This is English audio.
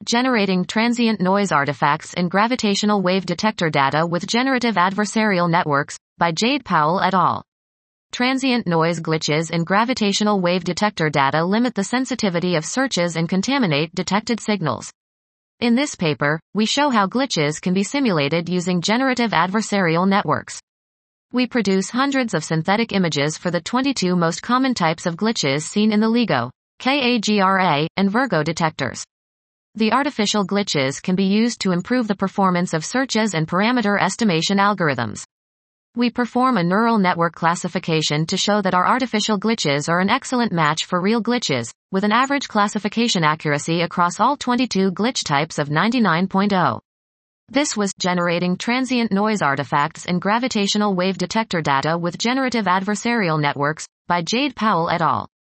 Generating Transient Noise Artifacts in Gravitational Wave Detector Data with Generative Adversarial Networks, by Jade Powell et al. Transient noise glitches in gravitational wave detector data limit the sensitivity of searches and contaminate detected signals. In this paper, we show how glitches can be simulated using generative adversarial networks. We produce hundreds of synthetic images for the 22 most common types of glitches seen in the LIGO, KAGRA, and Virgo detectors. The artificial glitches can be used to improve the performance of searches and parameter estimation algorithms. We perform a neural network classification to show that our artificial glitches are an excellent match for real glitches, with an average classification accuracy across all 22 glitch types of 99.0. This was Generating Transient Noise Artifacts in Gravitational Wave Detector Data with Generative Adversarial Networks, by Jade Powell et al.